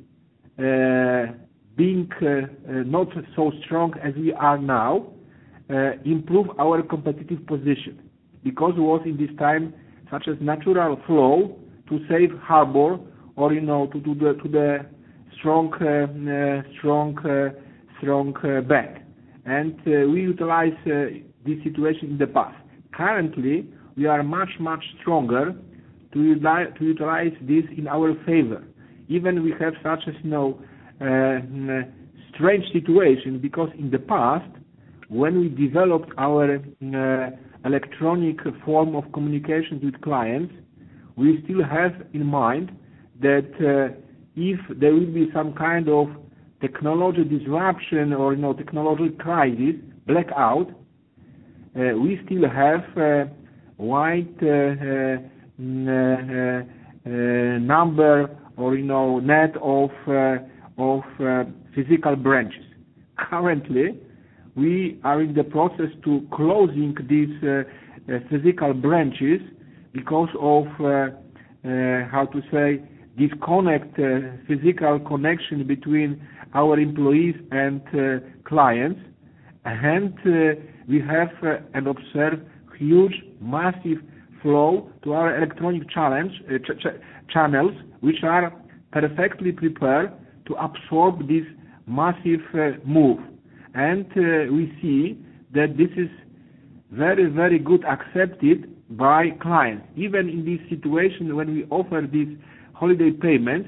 S3: uh, being uh, uh, not so strong as we are now, uh, improve our competitive position, because it was in this time such as natural flow to safe harbor, or you know, to, to the to the strong uh, uh, strong uh, strong uh, bank, and uh, we utilize. Uh, this situation in the past. Currently, we are much, much stronger to utilize, to utilize this in our favor. Even we have such as, you know, uh, strange situation, because in the past, when we developed our uh, electronic form of communication with clients, we still have in mind that uh, if there will be some kind of technology disruption or, you know, technology crisis, blackout, Uh, we still have uh, wide uh, uh, uh, number or you know net of uh, of uh, physical branches. Currently, we are in the process to closing these uh, uh, physical branches because of uh, uh, how to say disconnect uh, physical connection between our employees and uh, clients, and uh, we have uh, and observe huge, massive flow to our electronic challenge, uh, ch- ch- channels, which are perfectly prepared to absorb this massive uh, move. And uh, we see that this is very, very good accepted by clients. Even in this situation when we offer these holiday payments,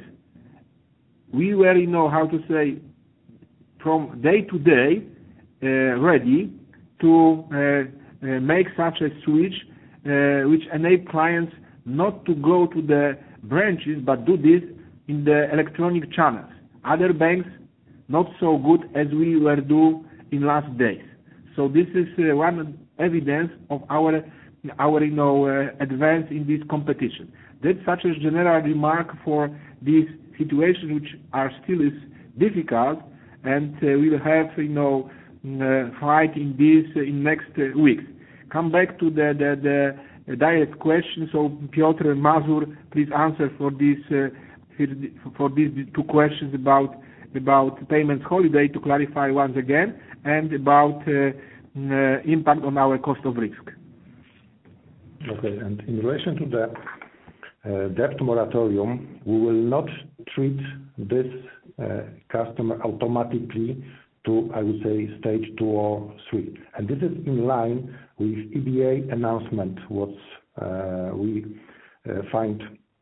S3: we were, you know, how to say, from day to day uh, ready to uh, uh, make such a switch uh, which enable clients not to go to the branches but do this in the electronic channels. Other banks not so good as we were do in last days. So this is uh, one evidence of our our you know uh, advance in this competition. That's such a general remark for this situation, which are still is difficult, and uh, we'll have you know uh, fight in this uh, in next uh, weeks. Come back to the the, the direct question. So Piotr and Mazur, please answer for this uh, for these two questions about about payments holiday, to clarify once again, and about uh, uh, impact on our cost of risk.
S7: Okay, and in relation to the uh, debt moratorium, we will not treat this uh, customer automatically to, I would say, stage two or three. And this is in line with E B A announcement, what uh, we uh, find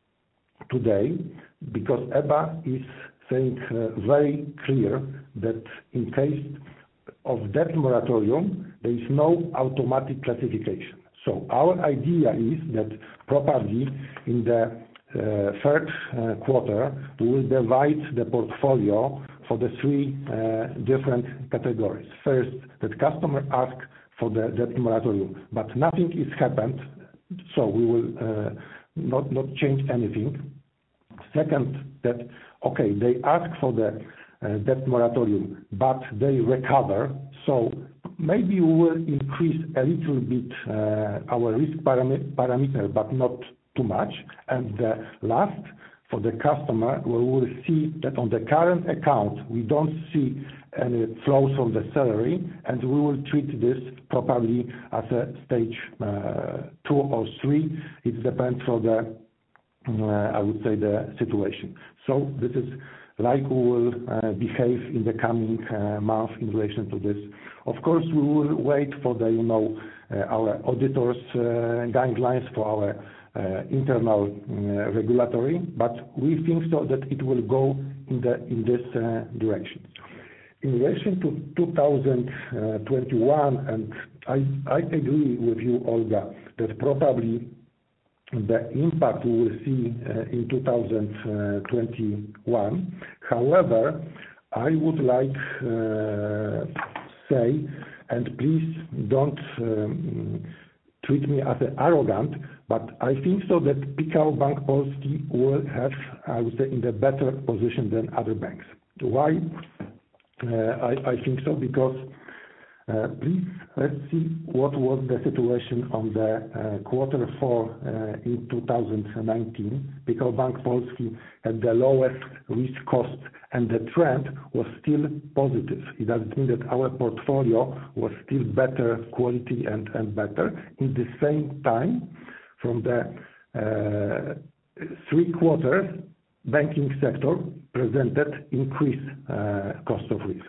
S7: today, because E B A is saying uh, very clear that in case of debt moratorium, there is no automatic classification. So our idea is that probably in the uh, third uh, quarter, we will divide the portfolio for the three uh, different categories. First, that customer ask for the debt moratorium, but nothing is happened, so we will uh, not, not change anything. Second, that, okay, they ask for the uh, debt moratorium, but they recover, so maybe we will increase a little bit uh, our risk param- parameter, but not too much. And the last, for the customer, we will see that on the current account, we don't see any flows from the salary, and we will treat this probably as a stage uh, two or three. It depends on the Uh, I would say, the situation. So this is like we will uh, behave in the coming uh, month in relation to this. Of course, we will wait for the, you know, uh, our auditors' uh, guidelines for our uh, internal uh, regulatory, but we think so that it will go in the in this uh, direction. In relation to two thousand twenty-one, and I, I agree with you, Olga, that probably the impact we will see uh, in two thousand twenty-one. However, I would like uh, say, and please don't um, treat me as an arrogant, but I think so that Pekao Bank Polski will have, I would say, in the better position than other banks. Why? Uh, I, I think so because Uh, please, let's see what was the situation on the uh, quarter four uh, in two thousand nineteen, because Bank Polski had the lowest risk cost and the trend was still positive. It doesn't mean that our portfolio was still better quality and, and better. In the same time, from the uh, three quarters, banking sector presented increased uh, cost of risk.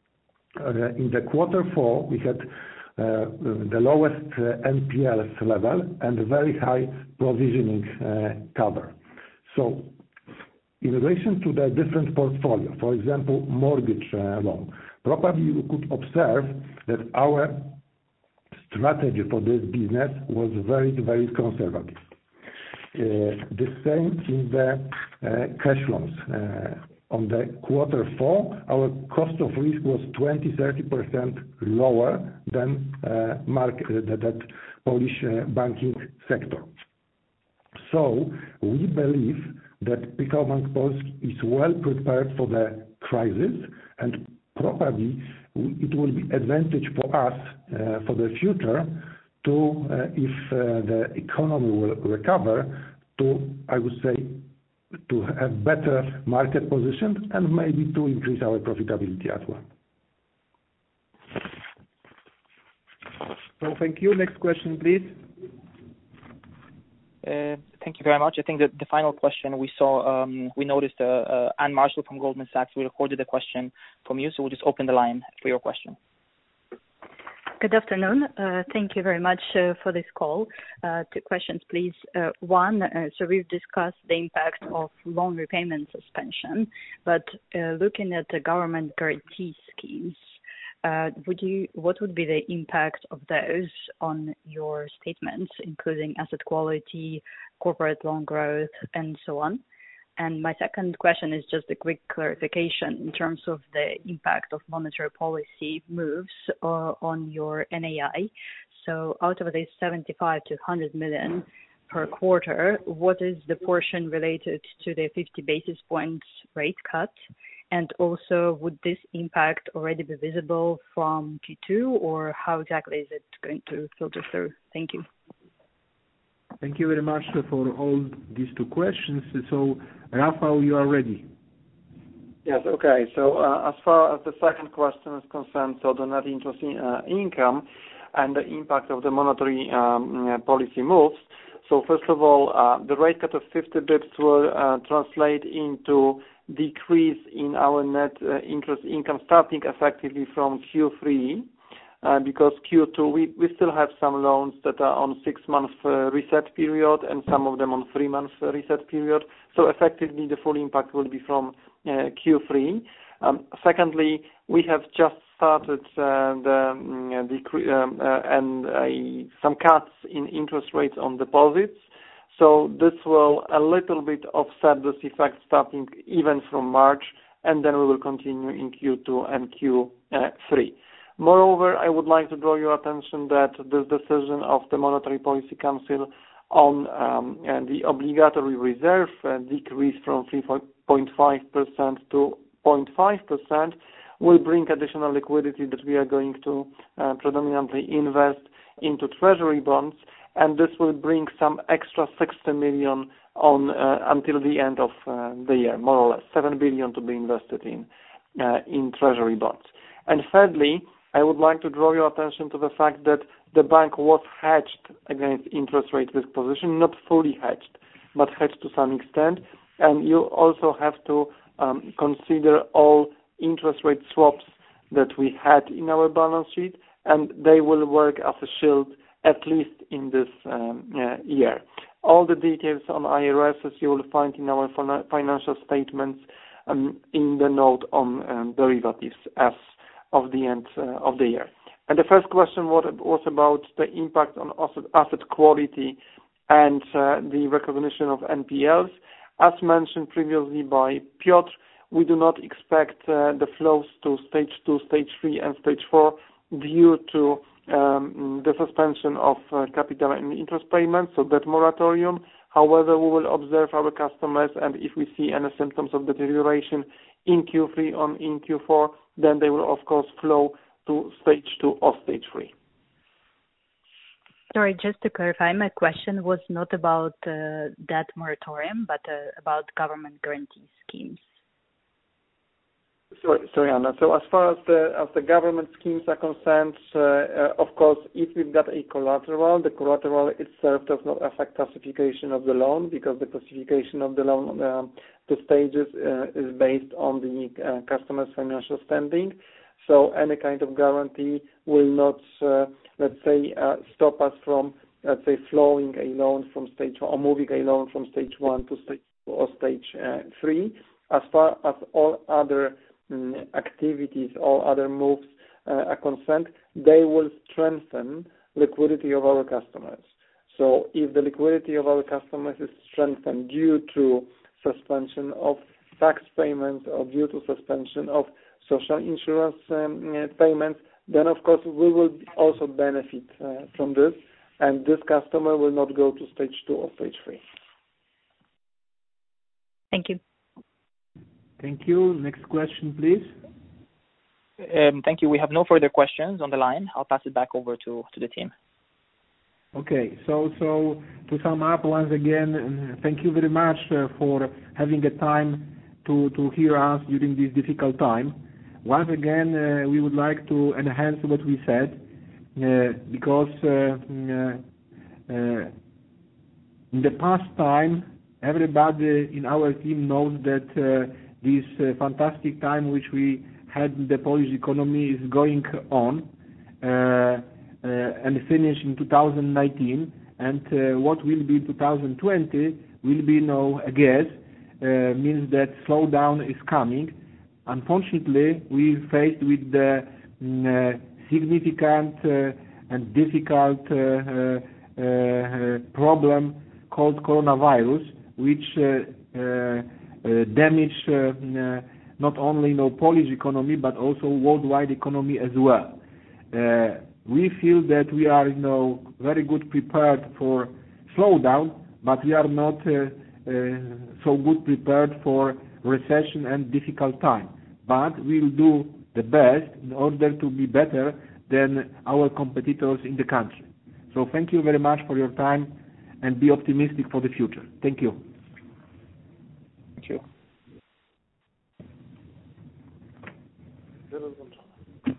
S7: Uh, in the quarter four, we had uh, the lowest uh, N P Ls level and a very high provisioning uh, cover. So in relation to the different portfolio, for example, mortgage uh, loan, probably you could observe that our strategy for this business was very, very conservative. Uh, the same in the uh, cash loans. Uh, On the quarter four, our cost of risk was twenty to thirty percent lower than uh, market, uh, that Polish uh, banking sector. So we believe that Pekao Bank Polski is well prepared for the crisis, and probably it will be advantage for us uh, for the future to, uh, if uh, the economy will recover, to, I would say, to have better market position and maybe to increase our profitability as well.
S3: So thank you. Next question, please.
S5: Uh, thank you very much. I think that the final question we saw, um, we noticed uh, uh, Anne Marshall from Goldman Sachs. We recorded a question from you, so we'll just open the line for your question.
S14: Good afternoon. Uh, thank you very much uh, for this call. Uh, two questions, please. Uh, one, uh, so we've discussed the impact of loan repayment suspension, but uh, looking at the government guarantee schemes, uh, would you, what would be the impact of those on your statements, including asset quality, corporate loan growth, and so on? And my second question is just a quick clarification in terms of the impact of monetary policy moves uh, on your N A I. So out of this seventy-five to one hundred million per quarter, what is the portion related to the fifty basis points rate cut? And also, would this impact already be visible from Q two, or how exactly is it going to filter through? Thank you.
S3: Thank you very much for all these two questions. So, Rafał, you are ready.
S4: Yes, okay. So uh, as far as the second question is concerned, so the net interest in, uh, income and the impact of the monetary um, policy moves. So first of all, uh, the rate cut of fifty bips will uh, translate into decrease in our net uh, interest income starting effectively from Q three. Uh, because Q two, we, we still have some loans that are on six-month uh, reset period and some of them on three-month uh, reset period. So effectively, the full impact will be from uh, Q three. Um, secondly, we have just started uh, the um, decre- um, uh, and uh, some cuts in interest rates on deposits. So this will a little bit offset this effect starting even from March, and then we will continue in Q two and Q three. Moreover, I would like to draw your attention that this decision of the Monetary Policy Council on um, and the obligatory reserve uh, decrease from three point five percent to zero point five percent will bring additional liquidity that we are going to uh, predominantly invest into treasury bonds, and this will bring some extra sixty million on uh, until the end of uh, the year, more or less seven billion to be invested in uh, in treasury bonds. And thirdly, I would like to draw your attention to the fact that the bank was hedged against interest rate risk position, not fully hedged, but hedged to some extent. And you also have to um, consider all interest rate swaps that we had in our balance sheet, and they will work as a shield at least in this um, uh, year. All the details on I R S you will find in our financial statements um, in the note on um, derivatives as of the end uh, of the year. And the first question was, was about the impact on asset, asset quality and uh, the recognition of N P Ls. As mentioned previously by Piotr, we do not expect uh, the flows to stage two, stage three, and stage four due to um, the suspension of uh, capital and interest payments, so that moratorium. However, we will observe our customers, and if we see any symptoms of deterioration in Q three or in Q four, then they will, of course, flow to stage two or stage three.
S14: Sorry, just to clarify, my question was not about uh, that moratorium, but uh, about government guarantee schemes.
S4: Sorry, sorry, Anna. So as far as the as the government schemes are concerned, uh, uh, of course, if we've got a collateral, the collateral itself does not affect classification of the loan, because the classification of the loan uh, to stages uh, is based on the uh, customer's financial standing. So any kind of guarantee will not, uh, let's say, uh, stop us from, let's say, flowing a loan from stage one or moving a loan from stage one to stage two or stage uh, three. As far as all other um, activities, all other moves uh, are concerned, they will strengthen liquidity of our customers. So if the liquidity of our customers is strengthened due to suspension of tax payments or due to suspension of social insurance um, payments, then of course we will also benefit uh, from this, and this customer will not go to stage two or stage three.
S14: Thank you.
S3: Thank you. Next question, please.
S5: Um, thank you. We have no further questions on the line. I'll pass it back over to, to the team.
S3: Okay. So so to sum up, once again, thank you very much uh, for having a time to to hear us during this difficult time. Once again, uh, we would like to enhance what we said, uh, because uh, uh, uh, in the past time, everybody in our team knows that uh, this uh, fantastic time which we had in the Polish economy is going on uh, uh, and finish in two thousand nineteen, and uh, what will be in two thousand twenty will be no a guess, uh, means that slowdown is coming. Unfortunately, we faced with the uh, significant uh, and difficult uh, uh, uh, problem called coronavirus, which uh, uh, uh, damage uh, uh, not only you know, Polish economy but also worldwide economy as well. Uh, we feel that we are you know, very good prepared for slowdown, but we are not uh, uh, so good prepared for recession and difficult time. But we will do the best in order to be better than our competitors in the country. So thank you very much for your time, and be optimistic for the future. Thank you.
S5: Thank you.